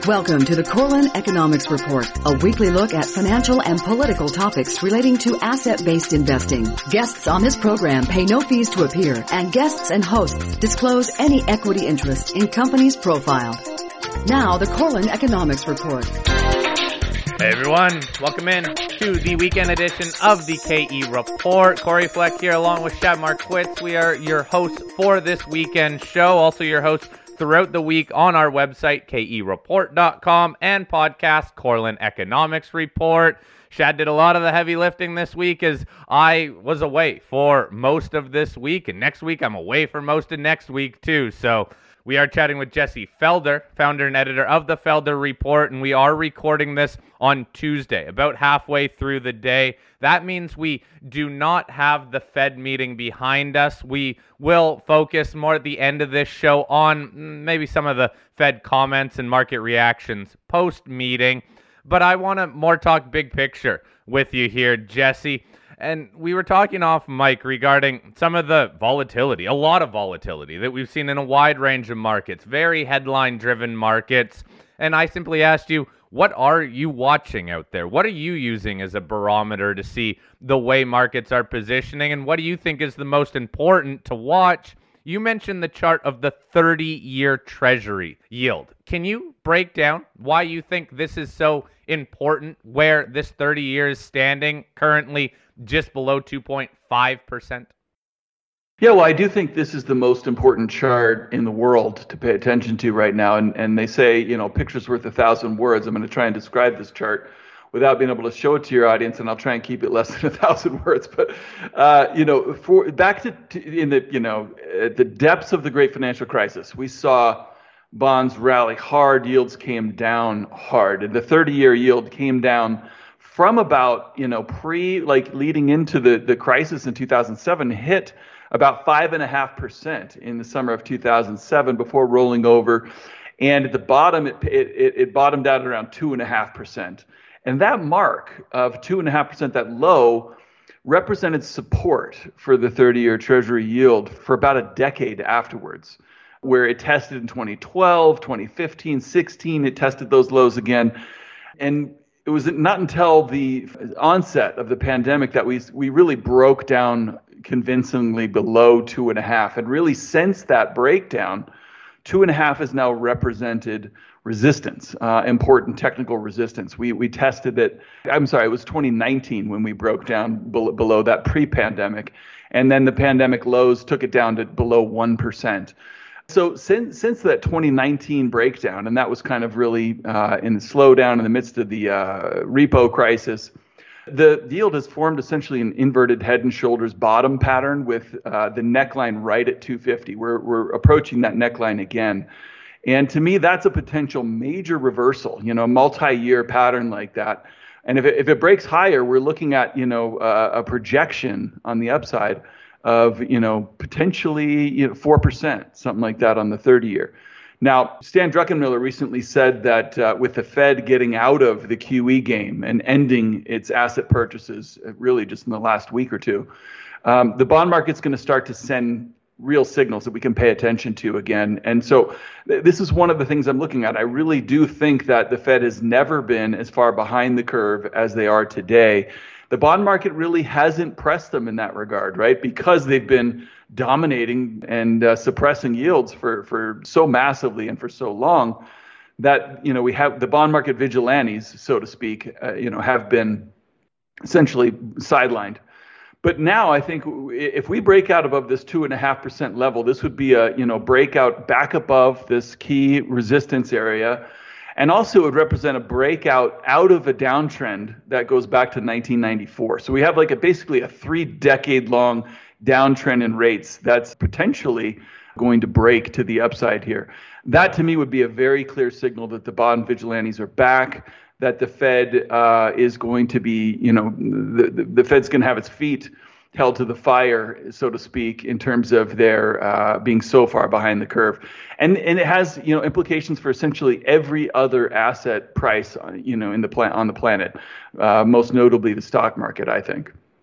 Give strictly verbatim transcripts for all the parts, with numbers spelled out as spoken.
Welcome to the Corlin Economics Report, a weekly look at financial and political topics relating to asset-based investing. Guests on this program pay no fees to appear, and guests and hosts disclose any equity interest in companies profiled. Now, the Corlin Economics Report. Hey everyone, welcome in to the weekend edition of the K E Report. Corey Fleck here along with Shad Marquitz. We are your hosts for this weekend show, also your hosts throughout the week on our website, K E report dot com, and podcast, Corlin Economics Report. Shad did a lot of the heavy lifting this week as I was away for most of this week, and next week I'm away for most of next week too. So we are chatting with Jesse Felder, founder and editor of the Felder Report, and we are recording this on Tuesday, about halfway through the day. That means we do not have the Fed meeting behind us. We will focus more at the end of this show on maybe some of the Fed comments and market reactions post-meeting, but I want to more talk big picture with you here, Jesse. And we were talking off mic regarding some of the volatility, a lot of volatility that we've seen in a wide range of markets, very headline-driven markets. And I simply asked you, what are you watching out there? What are you using as a barometer to see the way markets are positioning? And what do you think is the most important to watch? You mentioned the chart of the thirty-year Treasury yield. Can you break down why you think this is so important, where this thirty years standing currently just below two point five percent? Yeah, well, I do think this is the most important chart in the world to pay attention to right now. And and they say, you know, picture's worth a thousand words. I'm going to try and describe this chart without being able to show it to your audience, and I'll try and keep it less than a thousand words. But, uh, you know, for back to, to in the, you know, at the depths of the great financial crisis, we saw bonds rally hard, yields came down hard. And the thirty-year yield came down from about, you know, pre, like leading into the, the crisis in two thousand seven, hit about five and a half percent in the summer of two thousand seven before rolling over. And at the bottom, it, it, it bottomed out at around two and a half percent. And that mark of two and a half percent, that low, represented support for the thirty-year Treasury yield for about a decade afterwards, where it tested in twenty twelve, twenty fifteen, sixteen, it tested those lows again. And it was not until the onset of the pandemic that we we really broke down convincingly below two and a half. And really since that breakdown, two and a half has now represented resistance, uh, important technical resistance. We we tested it, I'm sorry, it was twenty nineteen when we broke down below, below that pre-pandemic. And then the pandemic lows took it down to below one percent. So since since that twenty nineteen breakdown, and that was kind of really uh, in the slowdown in the midst of the uh, repo crisis, the yield has formed essentially an inverted head and shoulders bottom pattern with uh, the neckline right at two fifty. We're we're approaching that neckline again, and to me, that's a potential major reversal. You know, a multi-year pattern like that, and if it, if it breaks higher, we're looking at you know uh, a projection on the upside of, you know, potentially you know, four percent, something like that on the thirty year. Now, Stan Druckenmiller recently said that uh, with the Fed getting out of the Q E game and ending its asset purchases, uh, really just in the last week or two, um, the bond market's going to start to send real signals that we can pay attention to again. And so th- this is one of the things I'm looking at. I really do think that the Fed has never been as far behind the curve as they are today. The bond market really hasn't pressed them in that regard, right? Because they've been dominating and uh, suppressing yields for, for so massively and for so long that, you know, we have the bond market vigilantes, so to speak, uh, you know, have been essentially sidelined. But now I think if we break out above this two and a half percent level, this would be a, you know, breakout back above this key resistance area. And also it would represent a breakout out of a downtrend that goes back to nineteen ninety-four. So we have like a basically a three decade long downtrend in rates that's potentially going to break to the upside here. That to me would be a very clear signal that the bond vigilantes are back, that the Fed uh, is going to be, you know, the, the, the Fed's going to have its feet held to the fire, so to speak, in terms of their uh, being so far behind the curve. And and it has, you know, implications for essentially every other asset price, you know, in the plan on the planet, uh, most notably the stock market, I think.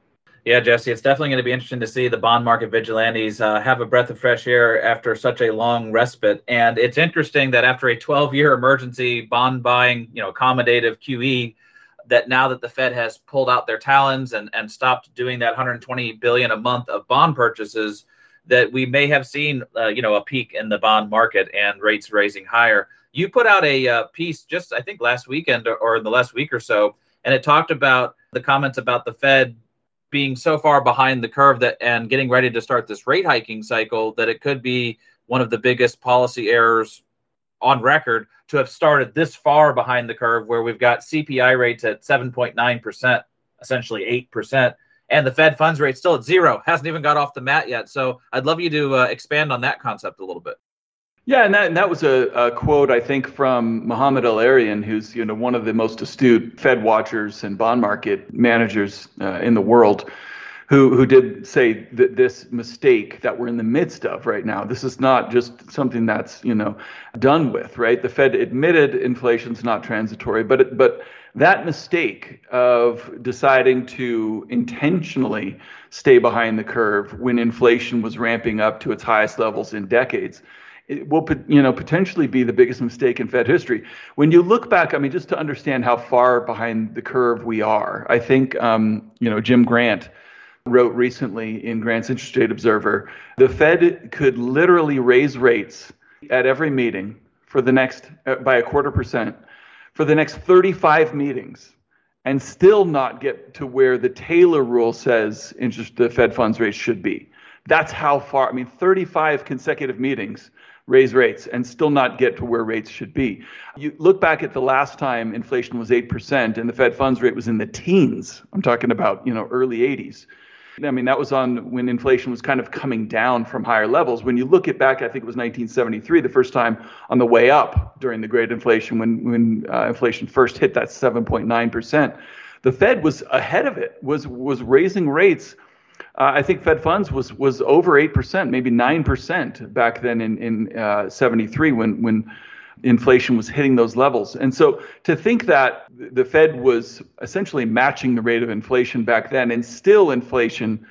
Yeah, Jesse, it's definitely going to be interesting to see the bond market vigilantes uh, have a breath of fresh air after such a long respite. And it's interesting that after a twelve-year emergency bond buying, you know, accommodative Q E, that now that the Fed has pulled out their talons and, and stopped doing that one hundred twenty billion dollars a month of bond purchases, that we may have seen, uh, you know, a peak in the bond market and rates raising higher. You put out a uh, piece just, I think, last weekend or, or in the last week or so, and it talked about the comments about the Fed being so far behind the curve that and getting ready to start this rate hiking cycle that it could be one of the biggest policy errors on record to have started this far behind the curve, where we've got C P I rates at seven point nine percent, essentially eight percent, and the Fed funds rate still at zero, hasn't even got off the mat yet. So I'd love you to uh, expand on that concept a little bit. Yeah, and that and that was a, a quote, I think, from Mohamed El-Erian, who's you know one of the most astute Fed watchers and bond market managers uh, in the world, who who did say that this mistake that we're in the midst of right now, this is not just something that's you know done with, right? The Fed admitted inflation's not transitory, but it, but that mistake of deciding to intentionally stay behind the curve when inflation was ramping up to its highest levels in decades, it will, you know, potentially be the biggest mistake in Fed history. When you look back, I mean, just to understand how far behind the curve we are, I think, um, you know, Jim Grant wrote recently in Grant's Interest Rate Observer, the Fed could literally raise rates at every meeting for the next, uh, by a quarter percent, for the next thirty-five meetings, and still not get to where the Taylor rule says interest, the Fed funds rate should be. That's how far, I mean, thirty-five consecutive meetings raise rates and still not get to where rates should be. You look back at the last time inflation was eight percent and the Fed funds rate was in the teens. I'm talking about, you know, early eighties. I mean, that was on when inflation was kind of coming down from higher levels. When you look at back, I think it was nineteen seventy-three, the first time on the way up during the Great Inflation, when, when uh, inflation first hit that seven point nine percent. The Fed was ahead of it, was was raising rates. Uh, I think Fed funds was was over eight percent, maybe nine percent back then in, in uh, seventy-three when when inflation was hitting those levels. And so to think that the Fed was essentially matching the rate of inflation back then, and still inflation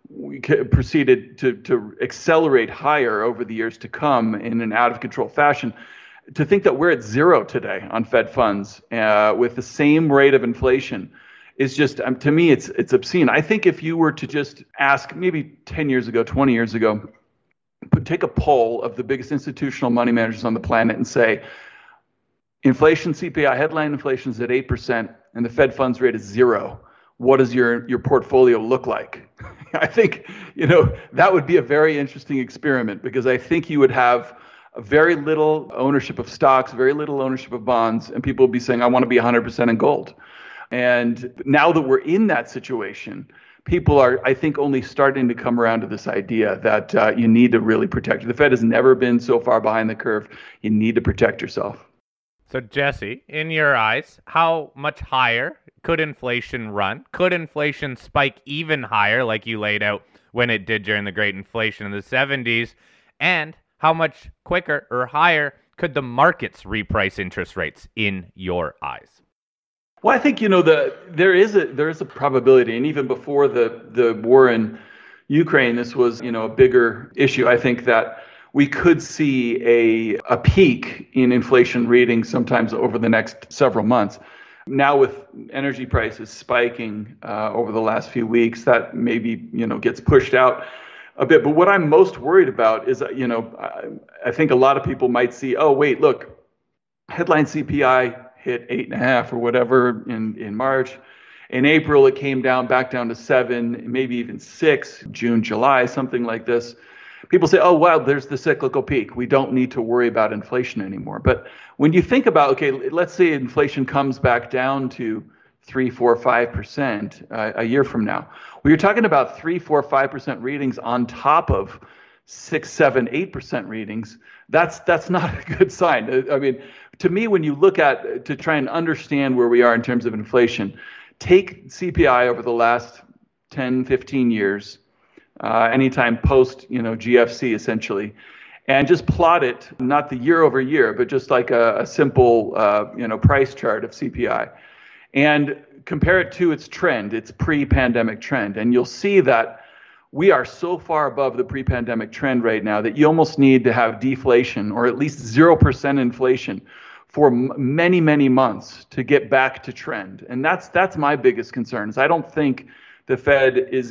proceeded to, to accelerate higher over the years to come in an out of control fashion, to think that we're at zero today on Fed funds uh, with the same rate of inflation is just, um, to me, it's it's obscene. I think if you were to just ask maybe ten years ago, twenty years ago, put, take a poll of the biggest institutional money managers on the planet and say, inflation, C P I, headline inflation is at eight percent and the Fed funds rate is zero. What does your, your portfolio look like? I think, you know, that would be a very interesting experiment, because I think you would have very little ownership of stocks, very little ownership of bonds, and people would be saying, I want to be one hundred percent in gold. And now that we're in that situation, people are, I think, only starting to come around to this idea that uh, you need to really protect. The Fed has never been so far behind the curve. You need to protect yourself. So, Jesse, in your eyes, how much higher could inflation run? Could inflation spike even higher, like you laid out when it did during the Great Inflation in the seventies? And how much quicker or higher could the markets reprice interest rates in your eyes? Well, I think, you know, the there is a there is a probability, and even before the the war in Ukraine, this was, you know, a bigger issue. I think that we could see a a peak in inflation readings sometimes over the next several months. Now, with energy prices spiking uh, over the last few weeks, that maybe, you know, gets pushed out a bit. But what I'm most worried about is, you know, I, I think a lot of people might see, oh, wait, look, headline C P I hit eight and a half or whatever in, in March. In April, it came down back down to seven, maybe even six, June, July, something like this. People say, oh, wow, there's the cyclical peak. We don't need to worry about inflation anymore. But when you think about, okay, let's say inflation comes back down to three, four, five percent uh, a year from now. Well, you're talking about three, four, five percent readings on top of six, seven, eight percent readings. That's that's not a good sign. I mean, to me, when you look at to try and understand where we are in terms of inflation, take C P I over the last ten, fifteen years, uh, anytime post, you know, G F C essentially, and just plot it, not the year over year, but just like a, a simple, uh, you know, price chart of C P I. and compare it to its trend, its pre-pandemic trend. And you'll see that we are so far above the pre-pandemic trend right now that you almost need to have deflation or at least zero percent inflation for m- many, many months to get back to trend. And that's that's my biggest concern. Is I don't think the Fed is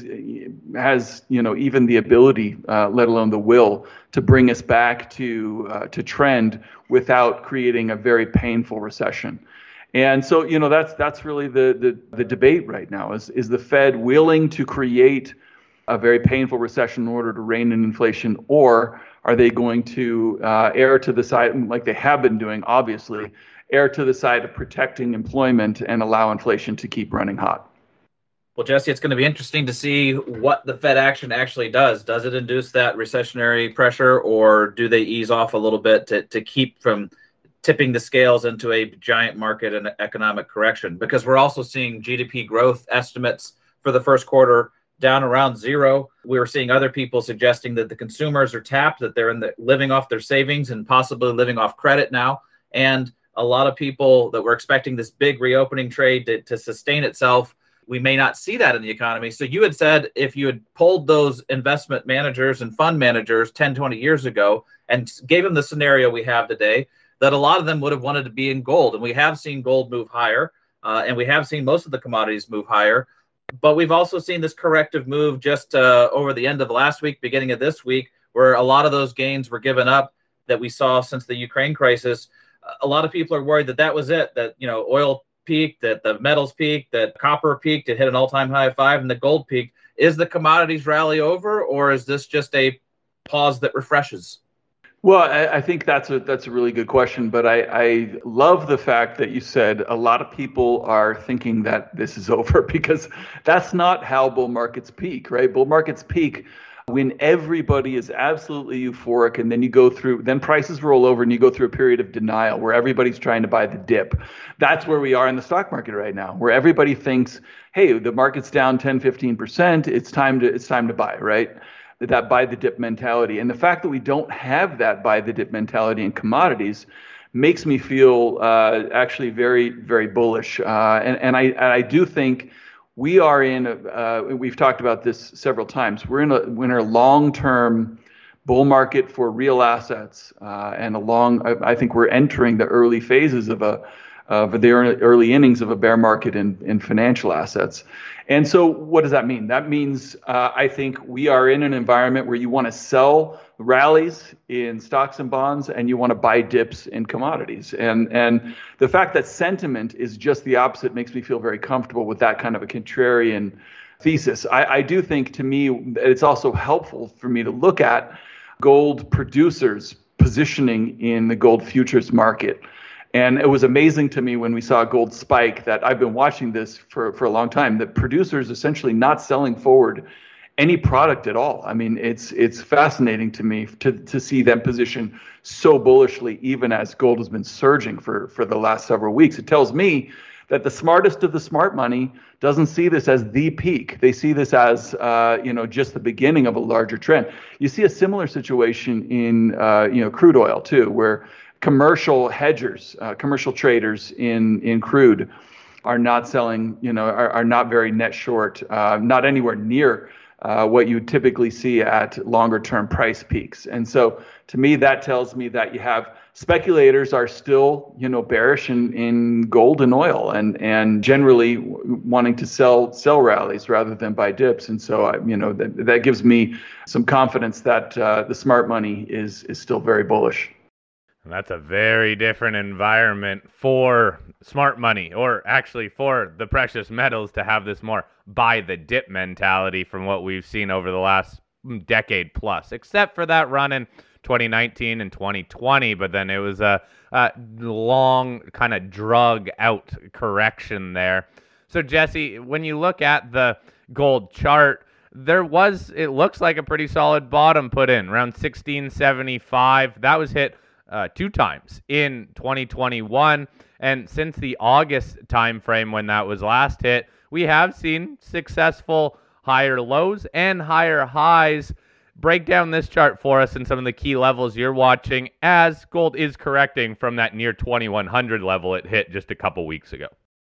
has you know even the ability, uh, let alone the will, to bring us back to uh, to trend without creating a very painful recession. And so you know that's that's really the the, the debate right now. Is is the Fed willing to create a very painful recession in order to rein in inflation, or are they going to uh, err to the side, like they have been doing, obviously, err to the side of protecting employment and allow inflation to keep running hot? Well, Jesse, it's going to be interesting to see what the Fed action actually does. Does it induce that recessionary pressure, or do they ease off a little bit to, to keep from tipping the scales into a giant market and economic correction? Because we're also seeing G D P growth estimates for the first quarter down around zero. We were seeing other people suggesting that the consumers are tapped, that they're in the living off their savings and possibly living off credit now. And a lot of people that were expecting this big reopening trade to, to sustain itself, we may not see that in the economy. So you had said if you had polled those investment managers and fund managers ten, twenty years ago and gave them the scenario we have today, that a lot of them would have wanted to be in gold. And we have seen gold move higher, uh, and we have seen most of the commodities move higher. But we've also seen this corrective move just uh, over the end of last week, beginning of this week, where a lot of those gains were given up that we saw since the Ukraine crisis. A lot of people are worried that that was it, that, you know, oil peaked, that the metals peaked, that copper peaked, it hit an all-time high of five, and the gold peaked. Is the commodities rally over, or is this just a pause that refreshes? Well, I, I think that's a that's a really good question, but I, I love the fact that you said a lot of people are thinking that this is over, because that's not how bull markets peak, right? Bull markets peak when everybody is absolutely euphoric, and then you go through, then prices roll over and you go through a period of denial where everybody's trying to buy the dip. That's where we are in the stock market right now, where everybody thinks, hey, the market's down ten, fifteen percent, it's time to it's time to buy, right? That buy the dip mentality. And the fact that we don't have that buy the dip mentality in commodities makes me feel uh, actually very, very bullish. Uh, and, and, I, and I do think we are in, a, uh, we've talked about this several times, we're in a, we're in a long-term bull market for real assets. Uh, and a long, I, I think we're entering the early phases of a of the early innings of a bear market in, in financial assets. And so what does that mean? That means uh, I think we are in an environment where you want to sell rallies in stocks and bonds, and you want to buy dips in commodities. And and the fact that sentiment is just the opposite makes me feel very comfortable with that kind of a contrarian thesis. I, I do think, to me, it's also helpful for me to look at gold producers positioning in the gold futures market. And it was amazing to me when we saw gold spike that I've been watching this for, for a long time, that producers essentially not selling forward any product at all. I mean, it's it's fascinating to me to, to see them position so bullishly, even as gold has been surging for, for the last several weeks. It tells me that the smartest of the smart money doesn't see this as the peak. They see this as, uh, you know, just the beginning of a larger trend. You see a similar situation in, uh, you know, crude oil too, where commercial hedgers, uh, commercial traders in, in crude are not selling, you know, are, are not very net short, uh, not anywhere near uh, what you typically see at longer term price peaks. And so to me, that tells me that you have speculators are still, you know, bearish in, in gold and oil, and, and generally wanting to sell sell rallies rather than buy dips. And so, I, you know, that, that gives me some confidence that uh, the smart money is is still very bullish. And that's a very different environment for smart money, or actually for the precious metals, to have this more buy the dip mentality from what we've seen over the last decade plus, except for that run in twenty nineteen and twenty twenty. But then it was a, a long kind of drug out correction there. So Jesse, when you look at the gold chart, there was, it looks like a pretty solid bottom put in around sixteen seventy-five. That was hit Uh, two times in twenty twenty-one, and since the August timeframe when that was last hit, we have seen successful higher lows and higher highs. Break down this chart for us and some of the key levels you're watching as gold is correcting from that near twenty-one hundred level it hit just a couple weeks ago.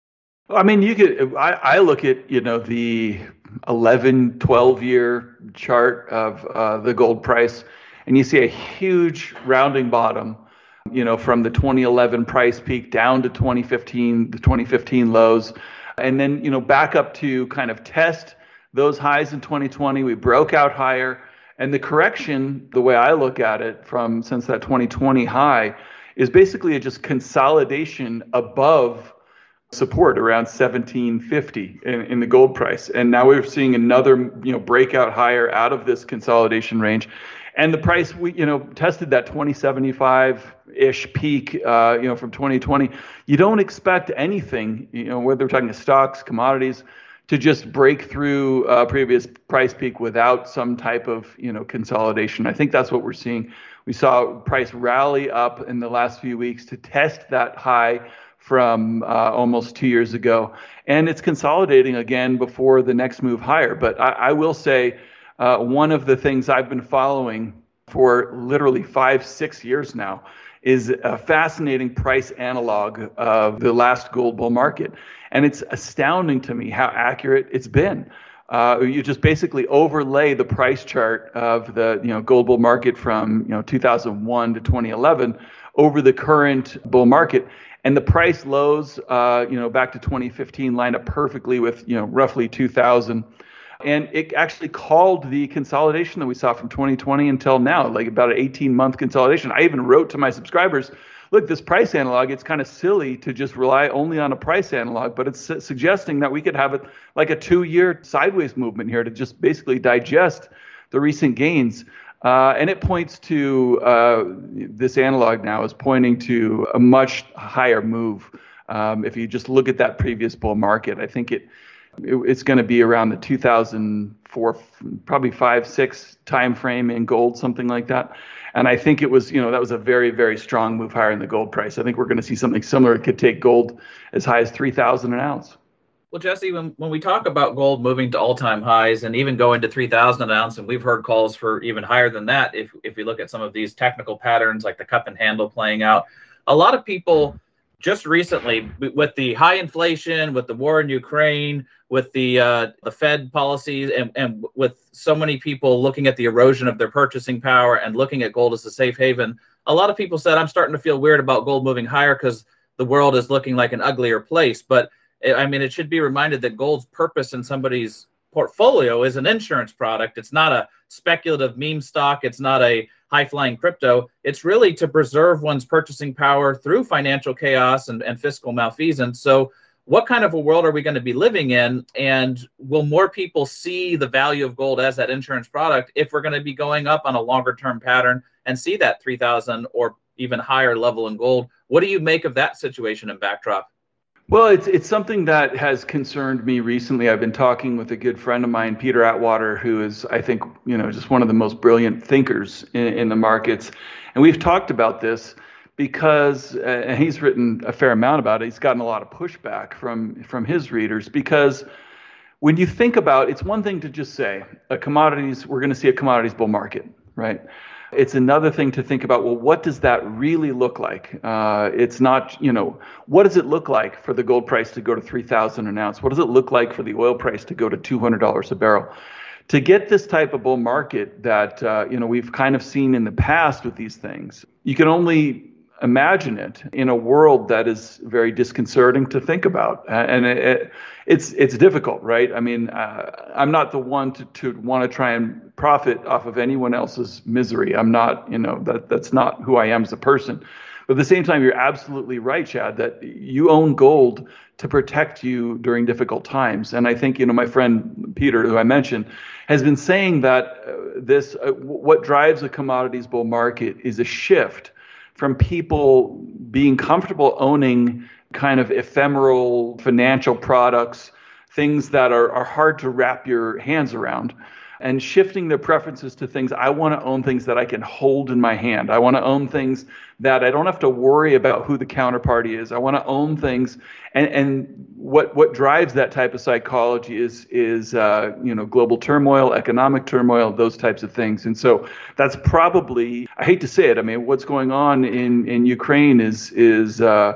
I mean, you could, I, I look at, you know, the eleven, twelve year chart of uh, the gold price, and you see a huge rounding bottom, you know, from the twenty eleven price peak down to twenty fifteen, the twenty fifteen lows, and then, you know, back up to kind of test those highs in twenty twenty. We broke out higher, and the correction, the way I look at it from since that twenty twenty high, is basically a just consolidation above support around seventeen fifty in, in the gold price. And now we're seeing another, you know, breakout higher out of this consolidation range. And the price, we, you know, tested that twenty seventy-five-ish peak, uh, you know, from twenty twenty. You don't expect anything, you know, whether we're talking stocks, commodities, to just break through a previous price peak without some type of, you know, consolidation. I think that's what we're seeing. We saw price rally up in the last few weeks to test that high from uh, almost two years ago. And it's consolidating again before the next move higher. But I, I will say uh, one of the things I've been following for literally five, six years now is a fascinating price analog of the last gold bull market. And it's astounding to me how accurate it's been. Uh, you just basically overlay the price chart of the, you know, gold bull market from, you know, two thousand one to twenty eleven over the current bull market. And the price lows, uh, you know, back to twenty fifteen line up perfectly with, you know, roughly two thousand. And it actually called the consolidation that we saw from twenty twenty until now, like about an eighteen month consolidation. I even wrote to my subscribers, look, this price analog, it's kind of silly to just rely only on a price analog, but it's su- suggesting that we could have it like a two year sideways movement here to just basically digest the recent gains. Uh, and it points to uh, this analog now is pointing to a much higher move. Um, if you just look at that previous bull market, I think it, it it's going to be around the two thousand four, probably five, six time frame in gold, something like that. And I think it was, you know, that was a very, very strong move higher in the gold price. I think we're going to see something similar. It could take gold as high as three thousand an ounce. Well, Jesse, when, when we talk about gold moving to all-time highs and even going to three thousand an ounce, and we've heard calls for even higher than that, if if we look at some of these technical patterns like the cup and handle playing out, a lot of people just recently, with the high inflation, with the war in Ukraine, with the uh, the Fed policies, and, and with so many people looking at the erosion of their purchasing power and looking at gold as a safe haven, a lot of people said, I'm starting to feel weird about gold moving higher because the world is looking like an uglier place. But I mean, it should be reminded that gold's purpose in somebody's portfolio is an insurance product. It's not a speculative meme stock. It's not a high-flying crypto. It's really to preserve one's purchasing power through financial chaos and, and fiscal malfeasance. So what kind of a world are we going to be living in? And will more people see the value of gold as that insurance product if we're going to be going up on a longer-term pattern and see that three thousand or even higher level in gold? What do you make of that situation and backdrop? Well, it's it's something that has concerned me recently. I've been talking with a good friend of mine, Peter Atwater, who is, I think, you know, just one of the most brilliant thinkers in, in the markets. And we've talked about this because, uh, and he's written a fair amount about it. He's gotten a lot of pushback from from his readers because when you think about, it's one thing to just say, a commodities, we're going to see a commodities bull market, right? It's another thing to think about, well, what does that really look like? Uh, it's not, you know, what does it look like for the gold price to go to three thousand an ounce? What does it look like for the oil price to go to two hundred dollars a barrel? To get this type of bull market that, uh, you know, we've kind of seen in the past with these things, you can only imagine it in a world that is very disconcerting to think about. Uh, and it, it, it's it's difficult, right? I mean, uh, I'm not the one to, to want to try and profit off of anyone else's misery. I'm not, you know, that that's not who I am as a person. But at the same time, you're absolutely right, Chad, that you own gold to protect you during difficult times. And I think, you know, my friend Peter, who I mentioned, has been saying that uh, this, uh, what drives a commodities bull market is a shift from people being comfortable owning kind of ephemeral financial products, things that are, are hard to wrap your hands around, and shifting their preferences to things. I want to own things that I can hold in my hand. I want to own things that I don't have to worry about who the counterparty is. I want to own things, and and what what drives that type of psychology is is uh, you know, global turmoil, economic turmoil, those types of things. And so that's probably, I hate to say it, I mean, what's going on in in Ukraine is is uh,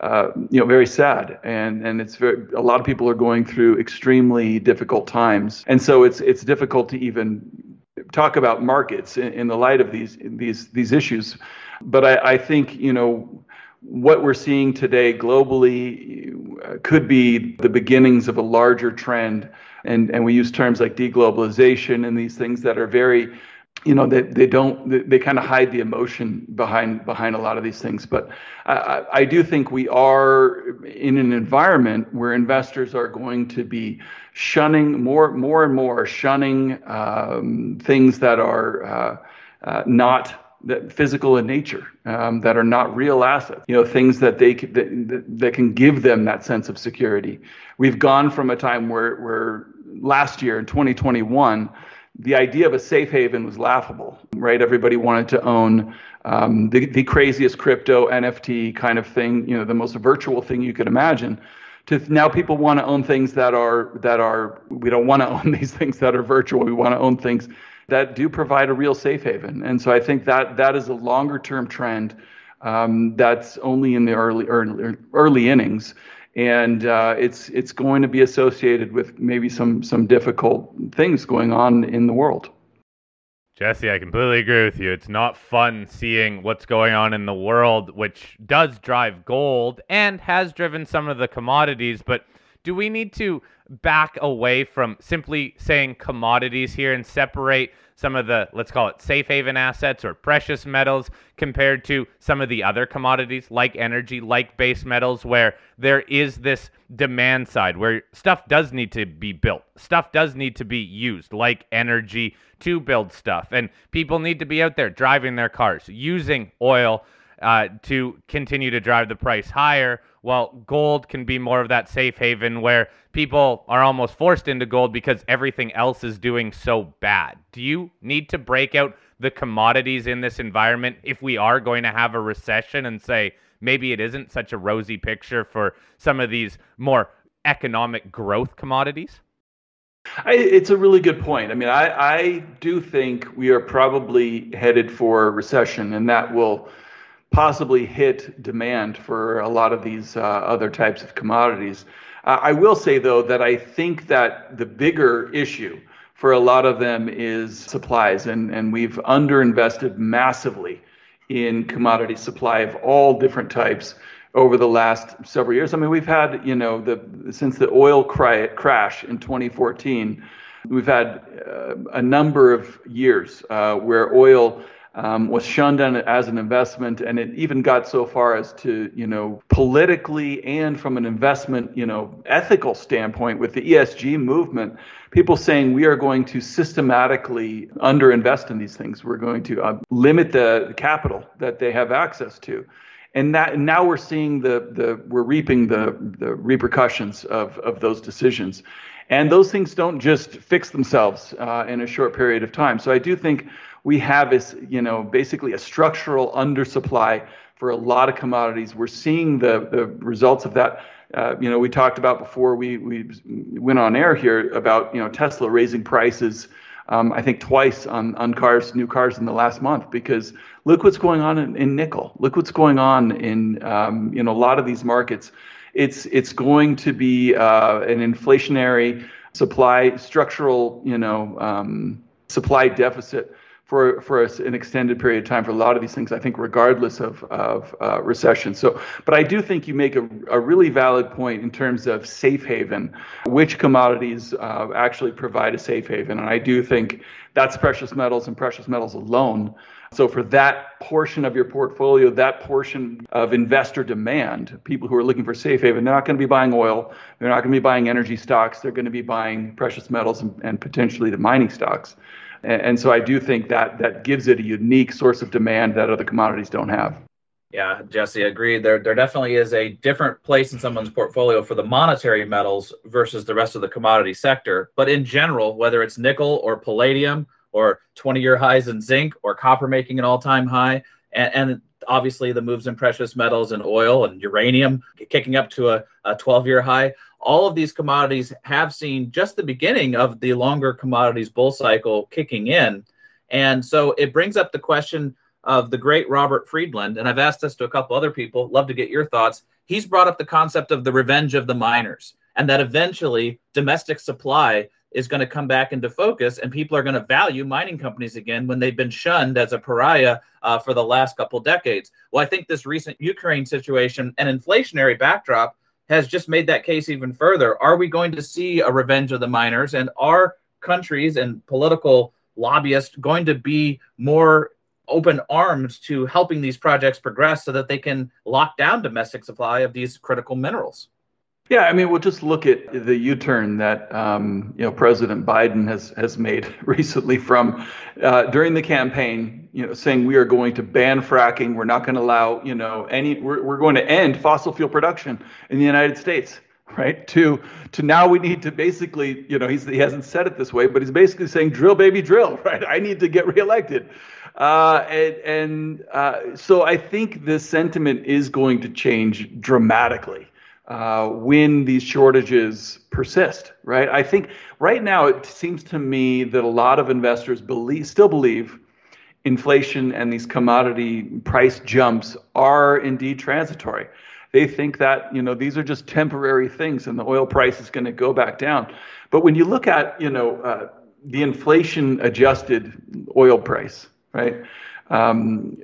uh, you know, very sad, and and it's very, a lot of people are going through extremely difficult times, and so it's it's difficult to even talk about markets in, in the light of these these these issues. But I, I think, you know, what we're seeing today globally could be the beginnings of a larger trend, and and we use terms like deglobalization and these things that are very, you know, they, they don't, they, they kind of hide the emotion behind behind a lot of these things. But I, I do think we are in an environment where investors are going to be shunning more, more and more shunning um, things that are uh, uh, not that physical in nature, um, that are not real assets. You know, things that they can, that, that can give them that sense of security. We've gone from a time where where last year in twenty twenty-one. The idea of a safe haven was laughable, right? Everybody wanted to own um, the, the craziest crypto N F T kind of thing, you know, the most virtual thing you could imagine. To now people want to own things that are, that are, we don't want to own these things that are virtual. We want to own things that do provide a real safe haven. And so I think that that is a longer term trend um, that's only in the early, early, early innings. And uh, it's it's going to be associated with maybe some some difficult things going on in the world. Jesse, I completely agree with you. It's not fun seeing what's going on in the world, which does drive gold and has driven some of the commodities. But do we need to back away from simply saying commodities here and separate some of the, let's call it safe haven assets or precious metals compared to some of the other commodities like energy, like base metals, where there is this demand side where stuff does need to be built, stuff does need to be used, like energy to build stuff, and people need to be out there driving their cars, using oil uh, to continue to drive the price higher, while gold can be more of that safe haven where people are almost forced into gold because everything else is doing so bad. Do you need to break out the commodities in this environment if we are going to have a recession and say maybe it isn't such a rosy picture for some of these more economic growth commodities? I, it's a really good point. I mean, I, I do think we are probably headed for a recession, and that will possibly hit demand for a lot of these uh, other types of commodities. Uh, I will say, though, that I think that the bigger issue for a lot of them is supplies, and, and we've underinvested massively in commodity supply of all different types over the last several years. I mean, we've had, you know, the since the oil cry, crash in twenty fourteen, we've had uh, a number of years uh, where oil Um, was shunned on as an investment, and it even got so far as to, you know, politically and from an investment, you know, ethical standpoint with the E S G movement, people saying we are going to systematically underinvest in these things. We're going to uh, limit the capital that they have access to. And that and now we're seeing the the we're reaping the the repercussions of of those decisions. And those things don't just fix themselves uh, in a short period of time. So I do think we have is, you know, basically a structural undersupply for a lot of commodities. We're seeing the the results of that. Uh, you know, we talked about before we we went on air here about, you know, Tesla raising prices, um, I think twice on on cars, new cars in the last month, because look what's going on in, in nickel. Look what's going on in um, you know, a lot of these markets. It's it's going to be uh, an inflationary supply, structural, you know, um, supply deficit for for an extended period of time for a lot of these things, I think, regardless of of uh, recession. So, but I do think you make a, a really valid point in terms of safe haven, which commodities uh, actually provide a safe haven, and I do think that's precious metals and precious metals alone. So for that portion of your portfolio, that portion of investor demand, people who are looking for safe haven, they're not going to be buying oil, they're not going to be buying energy stocks, they're going to be buying precious metals and, and potentially the mining stocks. And so I do think that that gives it a unique source of demand that other commodities don't have. Yeah, Jesse, agreed. There, there definitely is a different place in someone's portfolio for the monetary metals versus the rest of the commodity sector. But in general, whether it's nickel or palladium or twenty-year highs in zinc or copper making an all-time high, and, and obviously the moves in precious metals and oil and uranium kicking up to a, a twelve-year high, all of these commodities have seen just the beginning of the longer commodities bull cycle kicking in. And so it brings up the question of the great Robert Friedland, and I've asked this to a couple other people, love to get your thoughts. He's brought up the concept of the revenge of the miners, and that eventually domestic supply is going to come back into focus, and people are going to value mining companies again when they've been shunned as a pariah uh, for the last couple decades. Well, I think this recent Ukraine situation and inflationary backdrop has just made that case even further. Are we going to see a revenge of the miners, and are countries and political lobbyists going to be more open arms to helping these projects progress so that they can lock down domestic supply of these critical minerals? Yeah, I mean, we'll just look at the U-turn that um, you know President Biden has has made recently from uh, during the campaign, you know, saying we are going to ban fracking, we're not going to allow, you know, any, we're we're going to end fossil fuel production in the United States, right? To to now we need to basically, you know, he's he hasn't said it this way, but he's basically saying drill, baby, drill, right? I need to get reelected, uh, and and uh, so I think the sentiment is going to change dramatically uh, when these shortages persist, right? I think right now it seems to me that a lot of investors believe, still believe inflation and these commodity price jumps are indeed transitory. They think that, you know, these are just temporary things and the oil price is going to go back down. But when you look at, you know, uh, the inflation adjusted oil price, right? Um,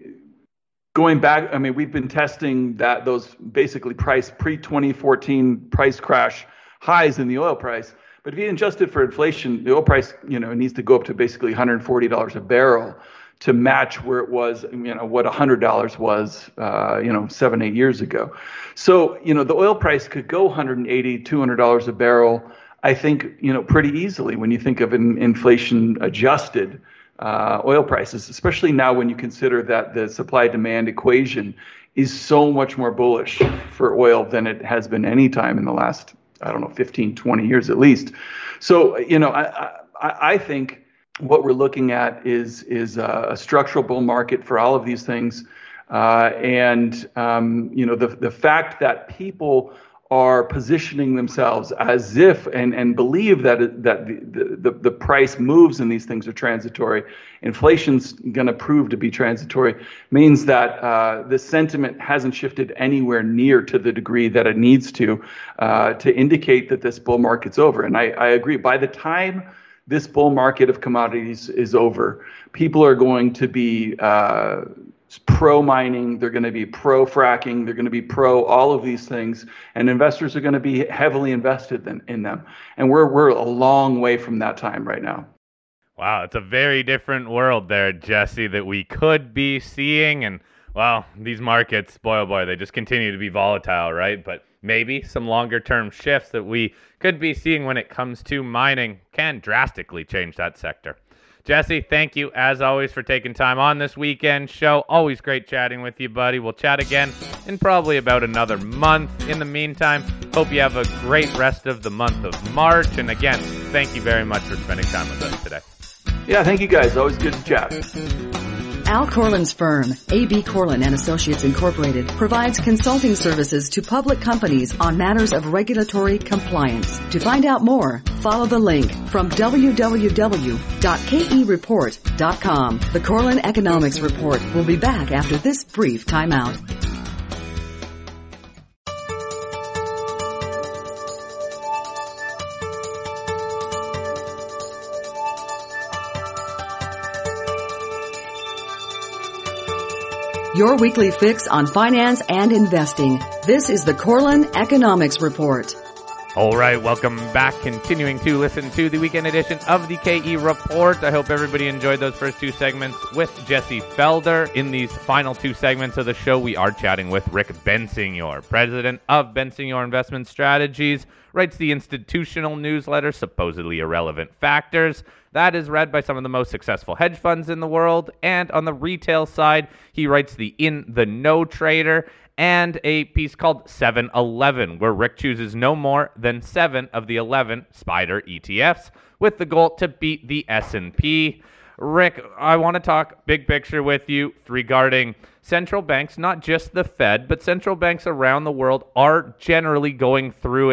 Going back, I mean, we've been testing that those basically price pre twenty fourteen price crash highs in the oil price. But if you adjust it for inflation, the oil price, you know, needs to go up to basically one hundred forty dollars a barrel to match where it was, you know, what one hundred dollars was, uh, you know, seven, eight years ago. So, you know, the oil price could go one hundred eighty dollars, two hundred dollars a barrel, I think, you know, pretty easily when you think of an inflation adjusted Uh, oil prices, especially now when you consider that the supply-demand equation is so much more bullish for oil than it has been any time in the last, I don't know, fifteen, twenty years at least. So, you know, I, I, I think what we're looking at is is a, a structural bull market for all of these things. Uh, and, um, you know, the, the fact that people are positioning themselves as if and, and believe that it, that the, the, the price moves and these things are transitory, inflation's going to prove to be transitory, means that uh, the sentiment hasn't shifted anywhere near to the degree that it needs to uh, to indicate that this bull market's over. And I, I agree. By the time this bull market of commodities is over, people are going to be uh, pro mining, they're going to be pro fracking, they're going to be pro all of these things, and investors are going to be heavily invested in, in them. And we're we're a long way from that time right now. Wow, it's a very different world there, Jesse, that we could be seeing. And, well, these markets, boy, oh boy, they just continue to be volatile, right? But maybe some longer-term shifts that we could be seeing when it comes to mining can drastically change that sector. Jesse, thank you, as always, for taking time on this weekend show. Always great chatting with you, buddy. We'll chat again in probably about another month. In the meantime, hope you have a great rest of the month of March. And again, thank you very much for spending time with us today. Yeah, thank you guys. Always good to chat. Al Corlin's firm, A B Corlin and Associates Incorporated, provides consulting services to public companies on matters of regulatory compliance. To find out more, follow the link from w w w dot k e report dot com. The Corlin Economics Report will be back after this brief timeout. Your weekly fix on finance and investing. This is the Corlin Economics Report. All right, welcome back. Continuing to listen to the weekend edition of the K E Report. I hope everybody enjoyed those first two segments with Jesse Felder. In these final two segments of the show, we are chatting with Rick Bensignor, president of Bensignor Investment Strategies, writes the institutional newsletter, Supposedly Irrelevant Factors. That is read by some of the most successful hedge funds in the world. And on the retail side, he writes the In the Know Trader and a piece called seven eleven, where Rick chooses no more than seven of the eleven SPDR E T Fs with the goal to beat the S and P. Rick, I want to talk big picture with you regarding central banks, not just the Fed, but central banks around the world are generally going through a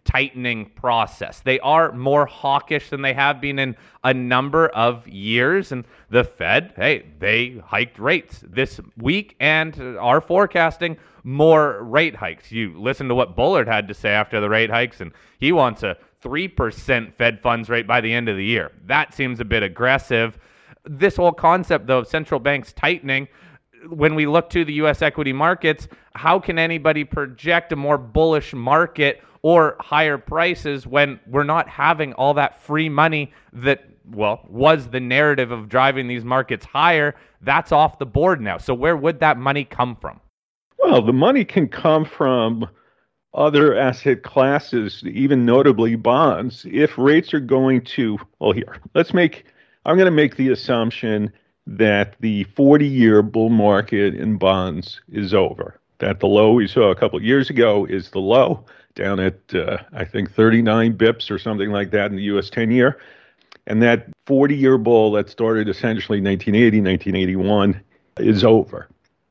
tightening process. They are more hawkish than they have been in a number of years. And the Fed, hey, they hiked rates this week and are forecasting more rate hikes. You listen to what Bullard had to say after the rate hikes, and he wants a three percent Fed funds rate by the end of the year. That seems a bit aggressive. This whole concept, though, of central banks tightening, when we look to the U S equity markets, how can anybody project a more bullish market or higher prices when we're not having all that free money that, well, was the narrative of driving these markets higher? That's off the board now. So where would that money come from? Well, the money can come from other asset classes, even notably bonds. If rates are going to, well, here, let's make, I'm going to make the assumption that the forty-year bull market in bonds is over, that the low we saw a couple of years ago is the low, down at, uh, I think, thirty-nine bips or something like that in the U S ten-year. And that forty-year bull that started essentially nineteen eighty, nineteen eighty-one is over.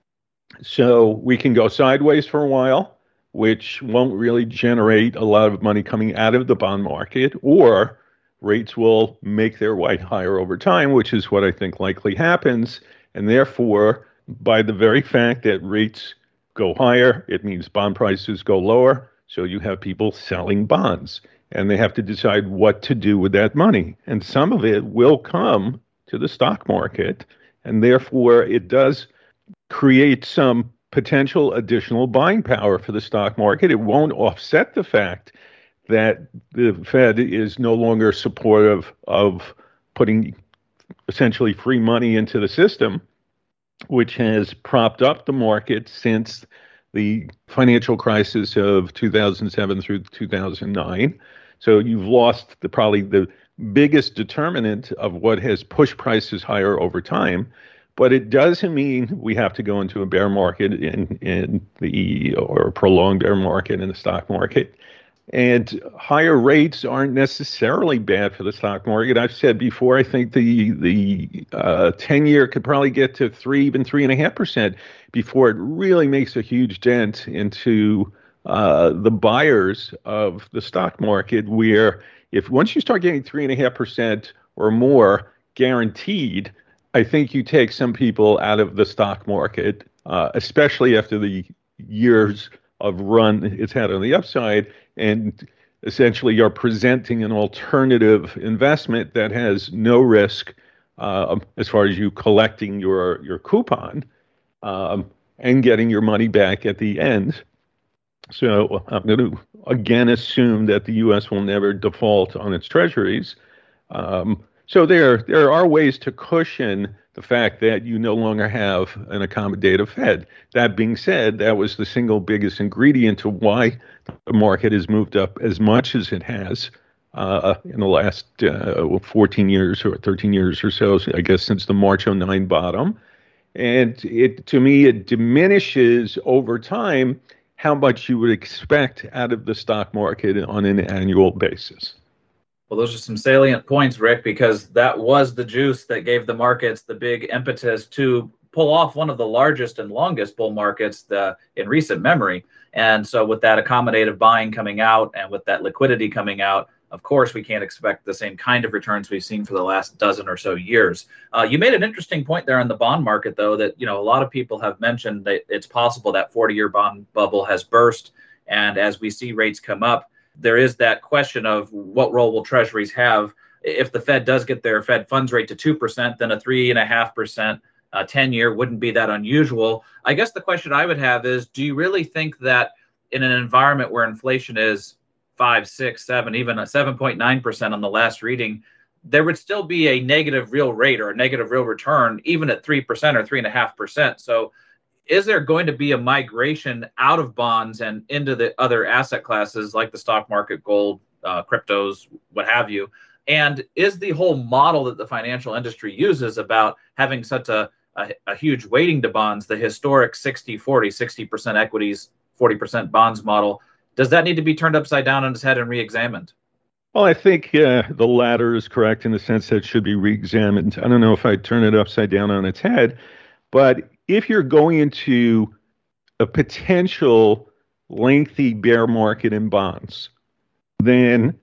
So we can go sideways for a while, which won't really generate a lot of money coming out of the bond market, or rates will make their way higher over time, which is what I think likely happens. And therefore, by the very fact that rates go higher, it means bond prices go lower. So you have people selling bonds, and they have to decide what to do with that money. And some of it will come to the stock market, and therefore it does create some potential additional buying power for the stock market. It won't offset the fact that the Fed is no longer supportive of putting essentially free money into the system, which has propped up the market since the financial crisis of two thousand seven through two thousand nine. So you've lost the probably the biggest determinant of what has pushed prices higher over time. But it doesn't mean we have to go into a bear market in, in the or a prolonged bear market in the stock market. And higher rates aren't necessarily bad for the stock market. I've said before, I think the the uh, ten-year could probably get to three, even three and a half percent before it really makes a huge dent into uh, the buyers of the stock market. Where if once you start getting three and a half percent or more guaranteed, I think you take some people out of the stock market, uh, especially after the years of run it's had on the upside, and essentially you're presenting an alternative investment that has no risk uh, as far as you collecting your, your coupon um, and getting your money back at the end. So I'm going to again assume that the U S will never default on its treasuries. Um, so there, there are ways to cushion the fact that you no longer have an accommodative Fed. That being said, that was the single biggest ingredient to why the market has moved up as much as it has uh, in the last uh, fourteen years or thirteen years or so, I guess, since the March oh nine bottom. And it, to me, it diminishes over time how much you would expect out of the stock market on an annual basis. Well, those are some salient points, Rick, because that was the juice that gave the markets the big impetus to pull off one of the largest and longest bull markets the, in recent memory. And so with that accommodative buying coming out and with that liquidity coming out, of course, we can't expect the same kind of returns we've seen for the last dozen or so years. Uh, you made an interesting point there in the bond market, though, that, you know, a lot of people have mentioned that it's possible that forty-year bond bubble has burst. And as we see rates come up, there is that question of what role will treasuries have. If the Fed does get their Fed funds rate to two percent, then a three point five percent uh, ten-year wouldn't be that unusual. I guess the question I would have is, do you really think that in an environment where inflation is five, six, seven, even a seven point nine percent on the last reading, there would still be a negative real rate or a negative real return, even at three percent or three point five percent? So is there going to be a migration out of bonds and into the other asset classes like the stock market, gold, uh, cryptos, what have you? And is the whole model that the financial industry uses about having such a, a, a huge weighting to bonds, the historic sixty forty, sixty percent equities, forty percent bonds model, does that need to be turned upside down on its head and re-examined? Well, I think uh, the latter is correct in the sense that it should be re-examined. I don't know if I'd turn it upside down on its head, but if you're going into a potential lengthy bear market in bonds, then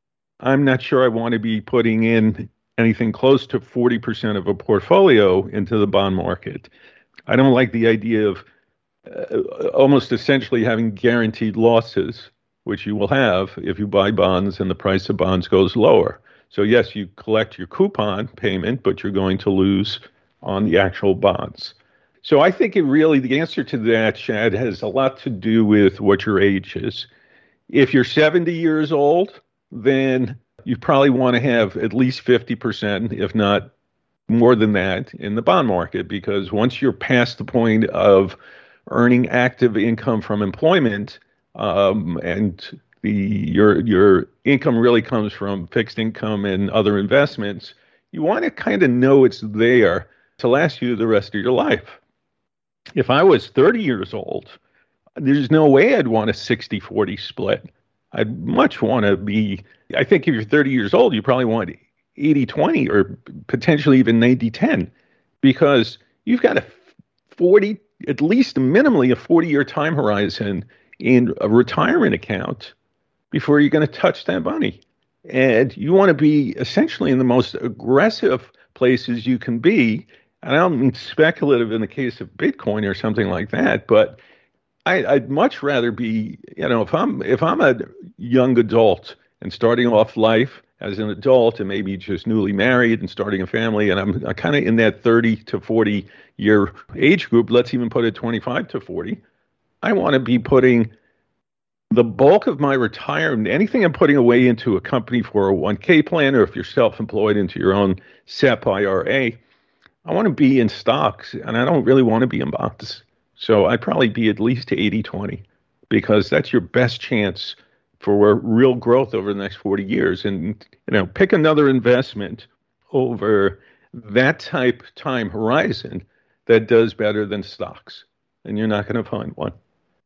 I'm not sure I want to be putting in anything close to forty percent of a portfolio into the bond market. I don't like the idea of uh, almost essentially having guaranteed losses, which you will have if you buy bonds and the price of bonds goes lower. So yes, you collect your coupon payment, but you're going to lose on the actual bonds. So I think it really, the answer to that, Shad, has a lot to do with what your age is. If you're seventy years old, then you probably want to have at least fifty percent, if not more than that, in the bond market, because once you're past the point of earning active income from employment, um, and the your your income really comes from fixed income and other investments, you want to kind of know it's there to last you the rest of your life. If I was thirty years old, there's no way I'd want a sixty forty split. I'd much want to be, I think if you're thirty years old, you probably want eighty twenty or potentially even ninety ten, because you've got a forty, at least minimally a forty year time horizon in a retirement account before you're going to touch that money. And you want to be essentially in the most aggressive places you can be. And I don't mean speculative in the case of Bitcoin or something like that, but I, I'd much rather be, you know, if I'm if I'm a young adult and starting off life as an adult and maybe just newly married and starting a family, and I'm, I'm kind of in that thirty to forty year age group, let's even put it twenty-five to forty, I want to be putting the bulk of my retirement, anything I'm putting away into a company four oh one k plan, or if you're self-employed into your own S E P I R A, I want to be in stocks, and I don't really want to be in bonds. So I'd probably be at least eighty twenty, because that's your best chance for real growth over the next forty years. And, you know, pick another investment over that type time horizon that does better than stocks, and you're not going to find one.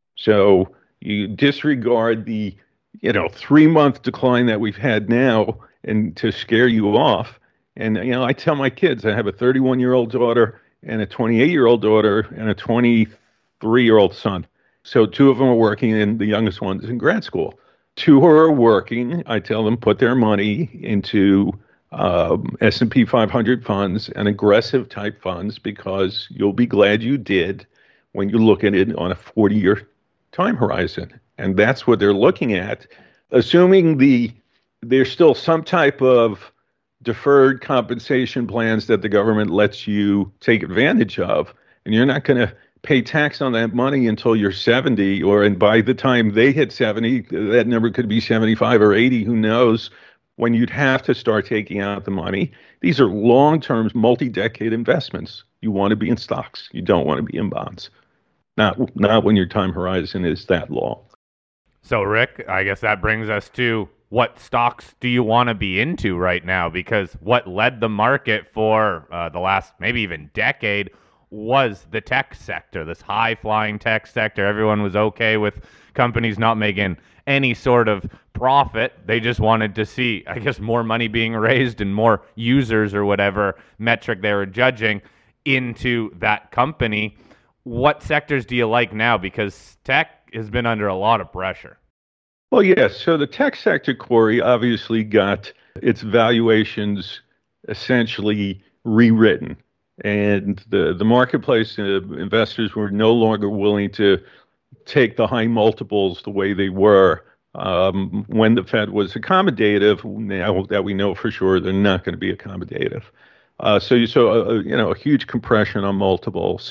So you disregard the, you know, three-month decline that we've had now and to scare you off. And, you know, I tell my kids, I have a thirty-one-year-old daughter and a twenty-eight-year-old daughter and a twenty-three-year-old son. So two of them are working, and the youngest one's in grad school. Two who are working, I tell them put their money into um, S and P five hundred funds and aggressive type funds, because you'll be glad you did when you look at it on a forty year time horizon. And that's what they're looking at, assuming the there's still some type of deferred compensation plans that the government lets you take advantage of, and you're not going to pay tax on that money until you're seventy, or and by the time they hit seventy, that number could be seventy-five or eighty, who knows, when you'd have to start taking out the money. These are long-term, multi-decade investments. You want to be in stocks. You don't want to be in bonds. Not, not when your time horizon is that long. So, Rick, I guess that brings us to, what stocks do you want to be into right now? Because what led the market for uh, the last maybe even decade was the tech sector, this high-flying tech sector. Everyone was okay with companies not making any sort of profit. They just wanted to see, I guess, more money being raised and more users or whatever metric they were judging into that company. What sectors do you like now? Because tech has been under a lot of pressure. Well, yes. So the tech sector, Corey, obviously got its valuations essentially rewritten. And the, the marketplace, uh, investors were no longer willing to take the high multiples the way they were um, when the Fed was accommodative. Now that we know for sure they're not going to be accommodative. Uh, so you saw a, you know, a huge compression on multiples.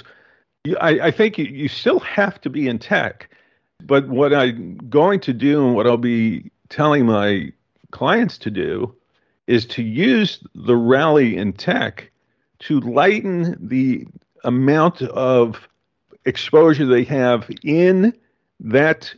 I, I think you, you still have to be in tech. But what I'm going to do, and what I'll be telling my clients to do, is to use the rally in tech to lighten the amount of exposure they have in that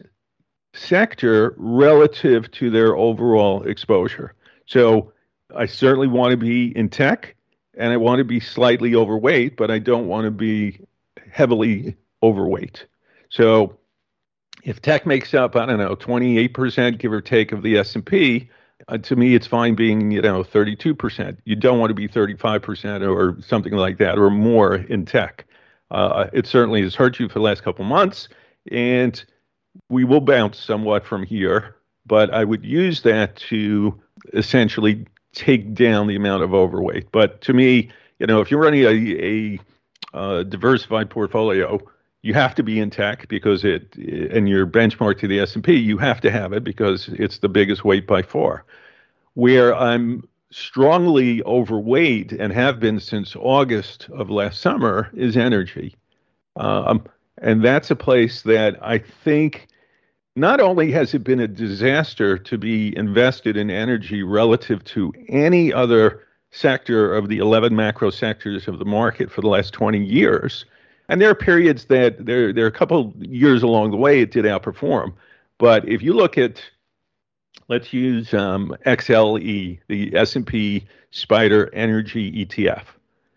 sector relative to their overall exposure. So I certainly want to be in tech, and I want to be slightly overweight, but I don't want to be heavily overweight. So if tech makes up, I don't know, twenty-eight percent, give or take, of the S and P, uh, to me, it's fine being, you know, thirty-two percent. You don't want to be thirty-five percent or something like that or more in tech. Uh, it certainly has hurt you for the last couple months, and we will bounce somewhat from here. but I would use that to essentially take down the amount of overweight. But to me, you know, if you're running a, a uh, diversified portfolio, you have to be in tech because it, and your benchmark to the S and P, you have to have it because it's the biggest weight by far. Where I'm strongly overweight and have been since August of last summer is energy. Um, and that's a place that I think not only has it been a disaster to be invested in energy relative to any other sector of the eleven macro sectors of the market for the last twenty years, and there are periods that there, there are a couple years along the way it did outperform. But if you look at, let's use um, X L E, the S and P Spider Energy E T F.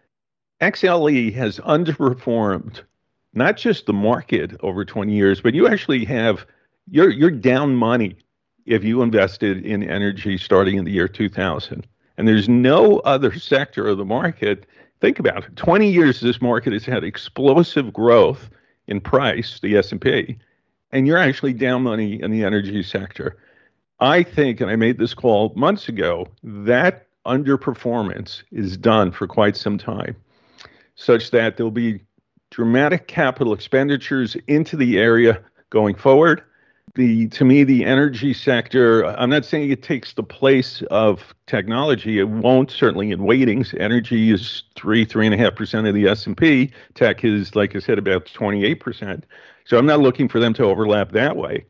X L E has underperformed not just the market over twenty years, but you actually have, you're, you're down money if you invested in energy starting in the year two thousand. And there's no other sector of the market. Think about it. twenty years, this market has had explosive growth in price, the S and P, and you're actually down money in the energy sector. I think, and I made this call months ago, that underperformance is done for quite some time, such that there'll be dramatic capital expenditures into the area going forward. The, to me, the energy sector, I'm not saying it takes the place of technology. It won't, certainly in weightings. Energy is three, three and a half percent of the S and P. Tech is, like I said, about twenty-eight percent. So I'm not looking for them to overlap that way.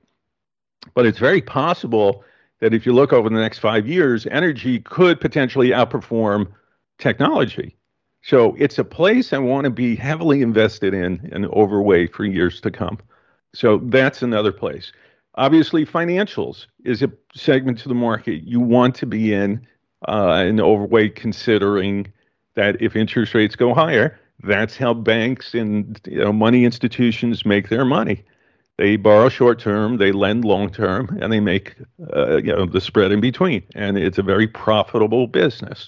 But it's very possible that if you look over the next five years, energy could potentially outperform technology. So it's a place I want to be heavily invested in and overweight for years to come. So that's another place. Obviously, financials is a segment to the market you want to be in uh, and overweight, considering that if interest rates go higher, that's how banks and you know, money institutions make their money. They borrow short term, they lend long term, and they make uh, you know the spread in between. And it's a very profitable business.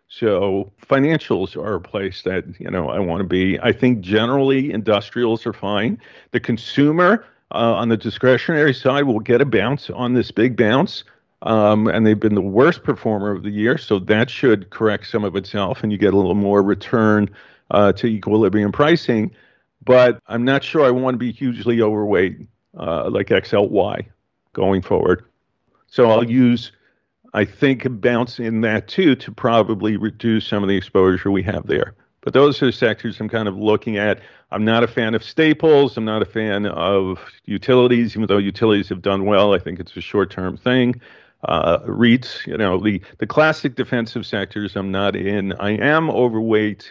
So financials are a place that you know I want to be. I think generally industrials are fine. The consumer uh, on the discretionary side will get a bounce on this big bounce, um, and they've been the worst performer of the year. So that should correct some of itself, and you get a little more return uh, to equilibrium pricing. But I'm not sure I want to be hugely overweight uh, like X L Y going forward. So I'll use, I think, a bounce in that too to probably reduce some of the exposure we have there. But those are sectors I'm kind of looking at. I'm not a fan of staples. I'm not a fan of utilities, even though utilities have done well. I think it's a short-term thing. Uh, REITs, you know, the, the classic defensive sectors I'm not in. I am overweight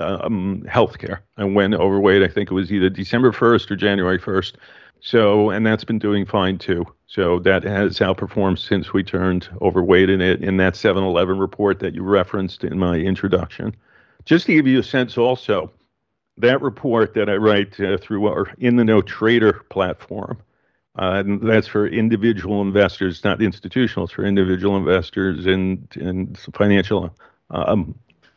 um, healthcare. I went overweight, I think it was either December first or January first. So, and that's been doing fine too. So that has outperformed since we turned overweight in it in that seven eleven report that you referenced in my introduction. Just to give you a sense also, that report that I write uh, through our In the Know Trader platform, Uh, and that's for individual investors, not institutionals, for individual investors and, and financial um,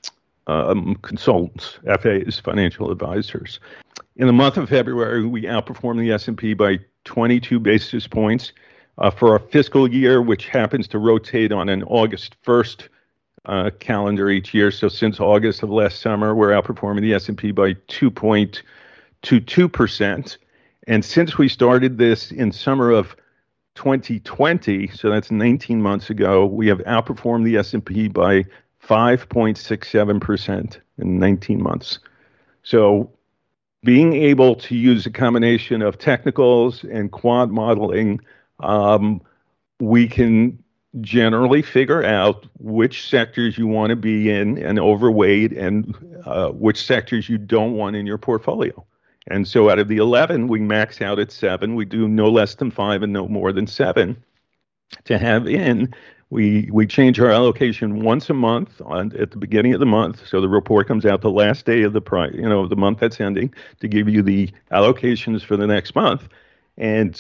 um, consultants, F As, financial advisors. In the month of February, we outperformed the S and P by twenty-two basis points uh, for our fiscal year, which happens to rotate on an August first uh, calendar each year. So since August of last summer, we're outperforming the S and P by two point two two percent. And since we started this in summer of twenty twenty, so that's nineteen months ago, we have outperformed the S and P by five point six seven percent in nineteen months. So being able to use a combination of technicals and quant modeling, um, we can generally figure out which sectors you want to be in and overweight and uh, which sectors you don't want in your portfolio. And so out of the eleven, we max out at seven. We do no less than five and no more than seven to have in. We we change our allocation once a month on at the beginning of the month. So the report comes out the last day of the pri- you know the month that's ending to give you the allocations for the next month. And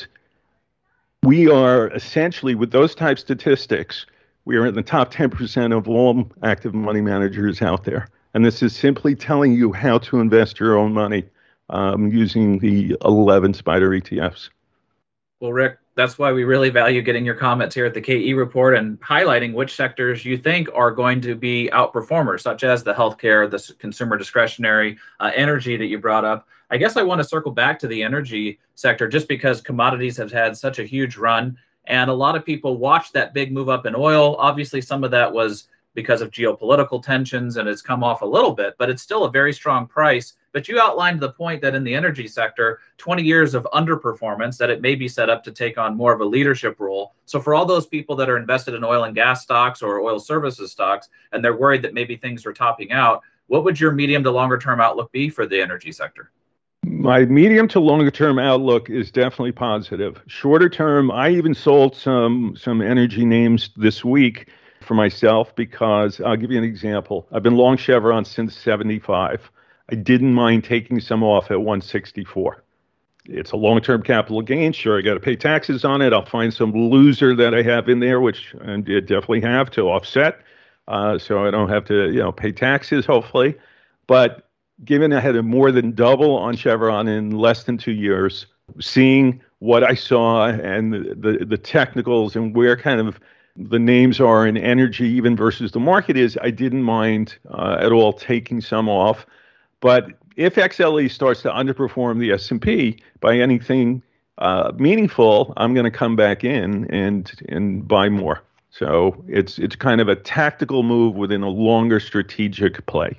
we are essentially, with those type statistics, we are in the top ten percent of all active money managers out there. And this is simply telling you how to invest your own money um, using the eleven Spider E T Fs. Well, Rick, That's why we really value getting your comments here at the K E Report and highlighting which sectors you think are going to be outperformers, such as the healthcare, the consumer discretionary, uh, energy that you brought up. I guess I want to circle back to the energy sector just because commodities have had such a huge run. And a lot of people watched that big move up in oil. Obviously, some of that was because of geopolitical tensions and it's come off a little bit, but it's still a very strong price. But you outlined the point that in the energy sector, twenty years of underperformance, that it may be set up to take on more of a leadership role. So for all those people that are invested in oil and gas stocks or oil services stocks, and they're worried that maybe things are topping out, what would your medium to longer term outlook be for the energy sector? My medium to longer term outlook is definitely positive. Shorter term, I even sold some some energy names this week for myself because I'll give you an example. I've been long Chevron since seventy-five. I didn't mind taking some off at one sixty-four. It's a long-term capital gain. Sure, I got to pay taxes on it. I'll find some loser that I have in there, which I definitely have to offset, uh, so I don't have to, you know, pay taxes, hopefully. But given I had a more than double on Chevron in less than two years, seeing what I saw and the, the, the technicals and where kind of the names are in energy even versus the market is, I didn't mind uh, at all taking some off. But if X L E starts to underperform the S and P by anything uh, meaningful, I'm going to come back in and and buy more. So it's it's kind of a tactical move within a longer strategic play.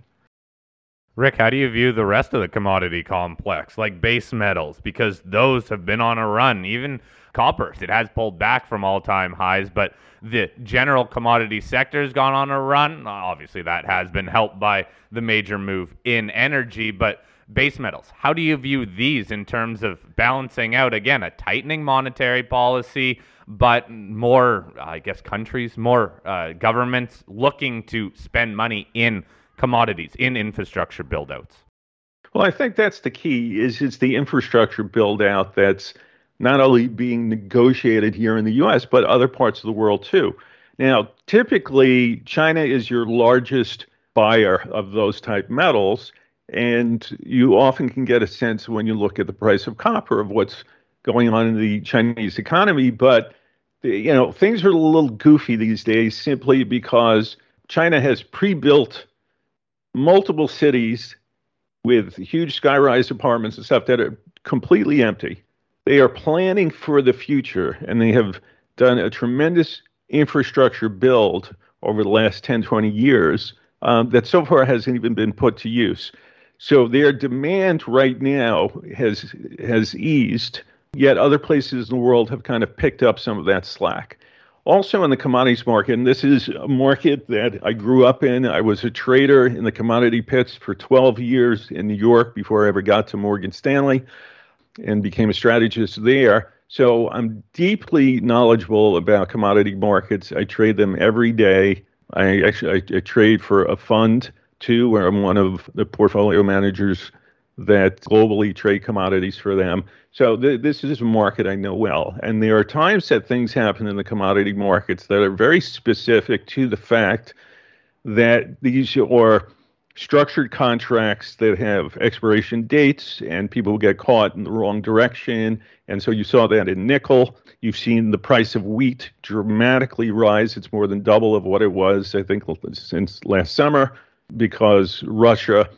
Rick, how do you view the rest of the commodity complex, like base metals? Because those have been on a run. Even copper, it has pulled back from all-time highs, but the general commodity sector has gone on a run. Obviously, that has been helped by the major move in energy, but base metals, how do you view these in terms of balancing out, again, a tightening monetary policy, but more, I guess, countries, more uh, governments looking to spend money in commodities, in infrastructure build-outs? Well, I think that's the key, is it's the infrastructure build-out that's not only being negotiated here in the U S, but other parts of the world too. Now, typically, China is your largest buyer of those type metals, and you often can get a sense when you look at the price of copper of what's going on in the Chinese economy. But, you know, things are a little goofy these days simply because China has pre-built multiple cities with huge sky-rise apartments and stuff that are completely empty. They are planning for the future, and they have done a tremendous infrastructure build over the last ten, twenty years um, that so far hasn't even been put to use. So their demand right now has has eased, yet other places in the world have kind of picked up some of that slack. Also in the commodities market, and this is a market that I grew up in. I was a trader in the commodity pits for twelve years in New York before I ever got to Morgan Stanley and became a strategist there. So I'm deeply knowledgeable about commodity markets. I trade them every day. I actually I, I trade for a fund too, where I'm one of the portfolio managers that globally trade commodities for them. So th- this is a market I know well. And there are times that things happen in the commodity markets that are very specific to the fact that these are structured contracts that have expiration dates and people get caught in the wrong direction. And so you saw that in nickel. You've seen the price of wheat dramatically rise. It's more than double of what it was, I think, since last summer, because Russia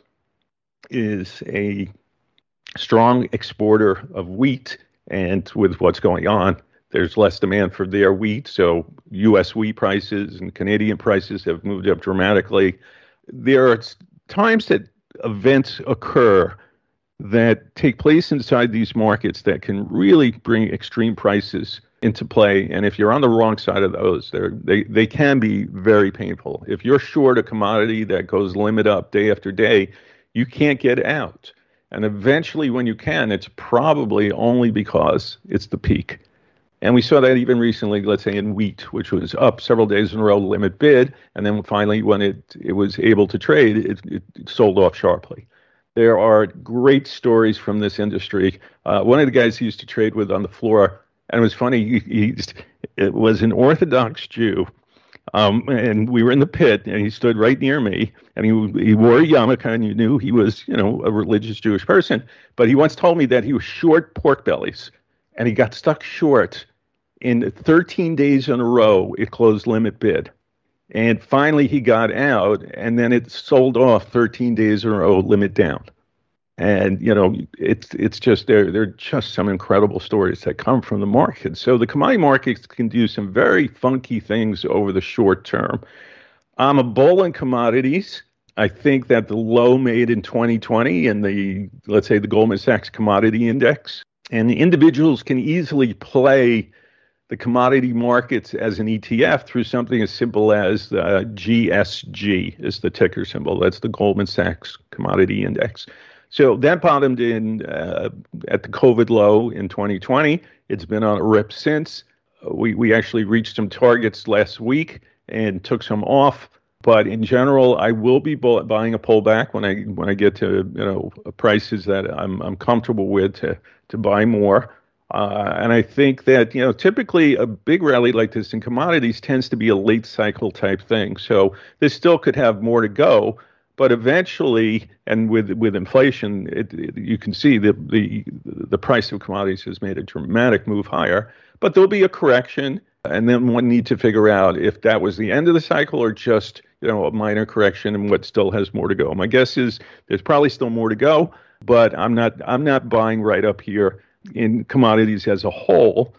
is a strong exporter of wheat, and with what's going on, there's less demand for their wheat. So U S wheat prices and Canadian prices have moved up dramatically. There are times that events occur that take place inside these markets that can really bring extreme prices into play. And if you're on the wrong side of those, they they can be very painful. If you're short a commodity that goes limit up day after day, you can't get out. And eventually when you can, it's probably only because it's the peak. And we saw that even recently, let's say in wheat, which was up several days in a row, limit bid. And then finally, when it, it was able to trade, it, it sold off sharply. There are great stories from this industry. Uh, one of the guys he used to trade with on the floor, and it was funny, he, he just, it was an Orthodox Jew. Um, and we were in the pit, and he stood right near me, and he he wore a yarmulke, and you knew he was, you know, a religious Jewish person. But he once told me that he was short pork bellies, and he got stuck short In thirteen days in a row, it closed limit bid. And finally, he got out, and then it sold off thirteen days in a row, limit down. And, you know, it's it's just, there, there are just some incredible stories that come from the market. So the commodity markets can do some very funky things over the short term. I'm a bull in commodities. I think that the low made in twenty twenty in the, let's say, the Goldman Sachs Commodity Index, and the individuals can easily play the commodity markets as an E T F through something as simple as uh, G S G is the ticker symbol. That's the Goldman Sachs Commodity Index. So that bottomed in uh, at the COVID low in twenty twenty. It's been on a rip since. We we actually reached some targets last week and took some off. But in general, I will be buying a pullback when I when I get to you know prices that I'm I'm comfortable with to to buy more. Uh, and I think that you know typically a big rally like this in commodities tends to be a late cycle type thing. So this still could have more to go. But eventually, and with with inflation, it, it, you can see the, the the price of commodities has made a dramatic move higher. But there'll be a correction, and then one needs to figure out if that was the end of the cycle or just you know a minor correction and what still has more to go. My guess is there's probably still more to go, but I'm not I'm not buying right up here in commodities as a whole.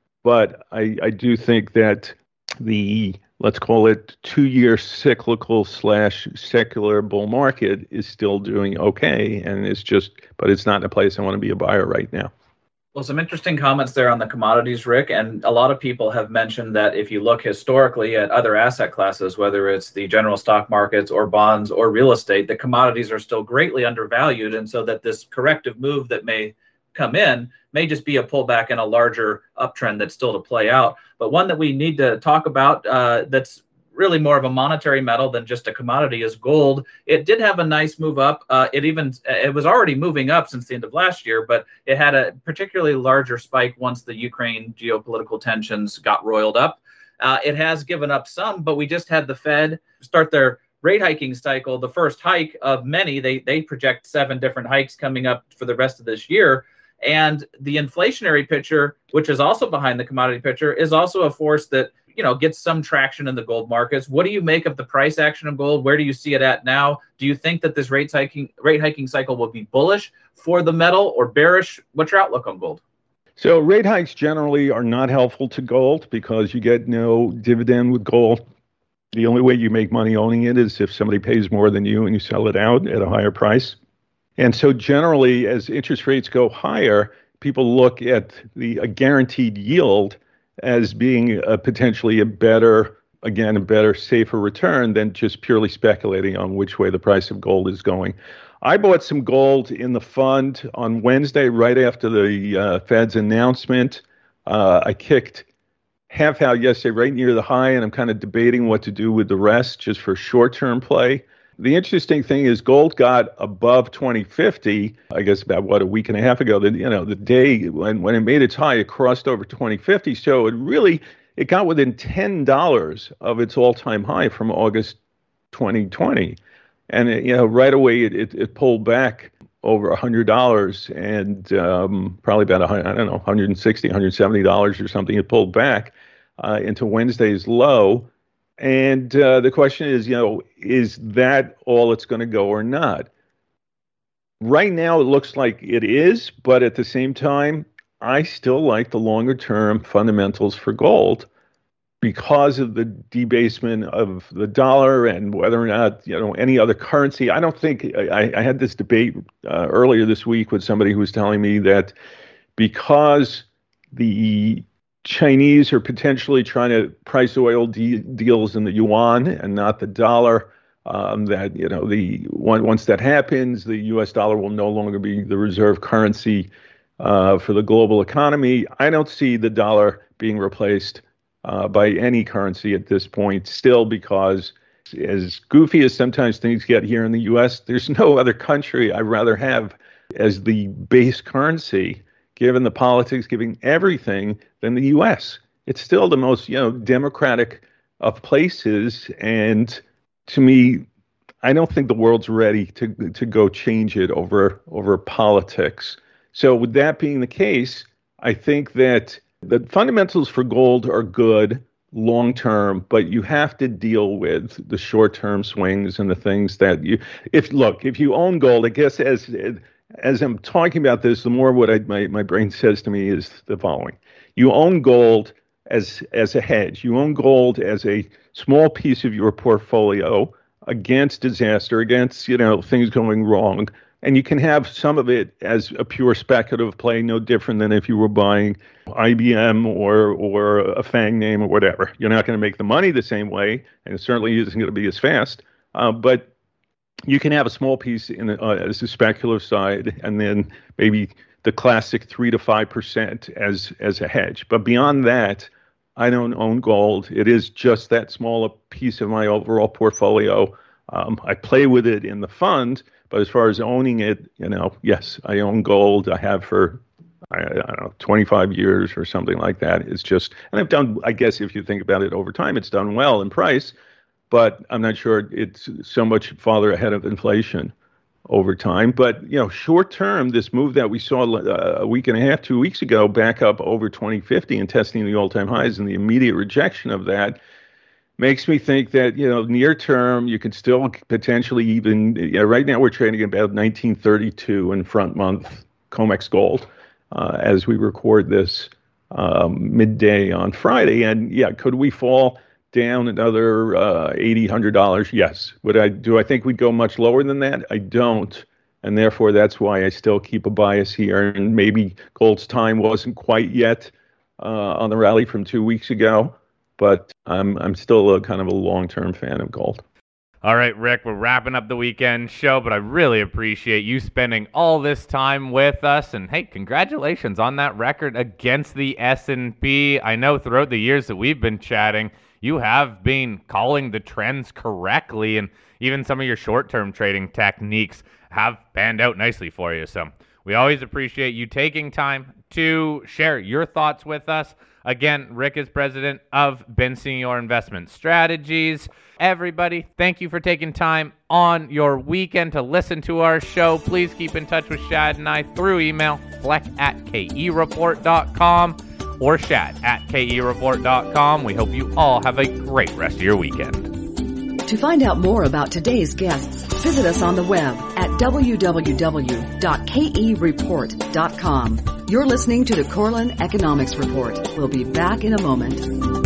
But I, I do think that the let's call it two-year cyclical slash secular bull market is still doing okay. And it's just, but it's not in a place I want to be a buyer right now. Well, some interesting comments there on the commodities, Rick. And a lot of people have mentioned that if you look historically at other asset classes, whether it's the general stock markets or bonds or real estate, the commodities are still greatly undervalued. And so that this corrective move that may come in may just be a pullback in a larger uptrend that's still to play out. But one that we need to talk about uh, that's really more of a monetary metal than just a commodity is gold. It did have a nice move up. Uh, it even it was already moving up since the end of last year, but it had a particularly larger spike once the Ukraine geopolitical tensions got roiled up. Uh, it has given up some, but we just had the Fed start their rate hiking cycle, the first hike of many. They they project seven different hikes coming up for the rest of this year. And the inflationary picture, which is also behind the commodity picture, is also a force that, you know, gets some traction in the gold markets. What do you make of the price action of gold? Where do you see it at now? Do you think that this rate hiking rate hiking cycle will be bullish for the metal or bearish? What's your outlook on gold? So rate hikes generally are not helpful to gold because you get no dividend with gold. The only way you make money owning it is if somebody pays more than you and you sell it out at a higher price. And so generally, as interest rates go higher, people look at the a guaranteed yield as being a potentially a better, again, a better, safer return than just purely speculating on which way the price of gold is going. I bought some gold in the fund on Wednesday, right after the uh, Fed's announcement. Uh, I kicked half out yesterday, right near the high, and I'm kind of debating what to do with the rest just for short-term play. The interesting thing is gold got above twenty fifty, I guess about, what, a week and a half ago. The, you know, the day when, when it made its high, it crossed over twenty fifty. So it really, it got within ten dollars of its all-time high from August twenty twenty. And, it, you know, right away it, it, it pulled back over one hundred dollars and um, probably about, I don't know, one hundred sixty dollars, one hundred seventy dollars or something. It pulled back uh, into Wednesday's low. And uh, the question is, you know, is that all it's going to go or not? Right now, it looks like it is, but at the same time, I still like the longer term fundamentals for gold because of the debasement of the dollar and whether or not, you know, any other currency. I don't think I, I had this debate uh, earlier this week with somebody who was telling me that because the Chinese are potentially trying to price oil de- deals in the yuan and not the dollar. Um, that, you know, the one, once that happens, the U S dollar will no longer be the reserve currency uh, for the global economy. I don't see the dollar being replaced uh, by any currency at this point, still, because as goofy as sometimes things get here in the U S, there's no other country I'd rather have as the base currency, given the politics, given everything, than the U S. It's still the most, you know, democratic of places. And to me, I don't think the world's ready to to go change it over over politics. So with that being the case, I think that The fundamentals for gold are good long term, but you have to deal with the short term swings and the things that you, if look, if you own gold, I guess as as I'm talking about this, the more what I, my, my brain says to me is the following. You own gold as as a hedge. You own gold as a small piece of your portfolio against disaster, against, you know, things going wrong. And you can have some of it as a pure speculative play, no different than if you were buying I B M or or a FANG name or whatever. You're not going to make the money the same way, and it certainly isn't going to be as fast. Uh, but you can have a small piece in the, uh, as a speculative side, and then maybe the classic three to five percent as as a hedge. But beyond that, I don't own gold. It is just that small a piece of my overall portfolio. Um, I play with it in the fund, but as far as owning it, you know, yes, I own gold. I have for, I, I don't know, twenty-five years or something like that. It's just, and I've done, I guess if you think about it over time, it's done well in price, but I'm not sure it's so much farther ahead of inflation over time. But, you know, short term, this move that we saw uh, a week and a half, two weeks ago, back up over twenty fifty and testing the all-time highs, and the immediate rejection of that makes me think that, you know, near term, you could still potentially even, you know, right now we're trading about nineteen thirty-two in front month COMEX gold uh, as we record this um, midday on Friday. And yeah, could we fall down another uh, eighty dollars, one hundred dollars? Yes. Would I, do I think we'd go much lower than that? I don't. And therefore, that's why I still keep a bias here. And maybe gold's time wasn't quite yet uh, on the rally from two weeks ago. But I'm I'm still a kind of a long-term fan of gold. All right, Rick, we're wrapping up the weekend show, but I really appreciate you spending all this time with us. And hey, congratulations on that record against the S and P. I know throughout the years that we've been chatting, you have been calling the trends correctly, and even some of your short-term trading techniques have panned out nicely for you. So we always appreciate you taking time to share your thoughts with us. Again, Rick is president of Bensignor Investment Strategies. Everybody, thank you for taking time on your weekend to listen to our show. Please keep in touch with Shad and I through email, fleck at K E report dot com or Shad at K E report dot com. We hope you all have a great rest of your weekend. To find out more about today's guests, visit us on the web at w w w dot K E report dot com. You're listening to the Korelin Economics Report. We'll be back in a moment.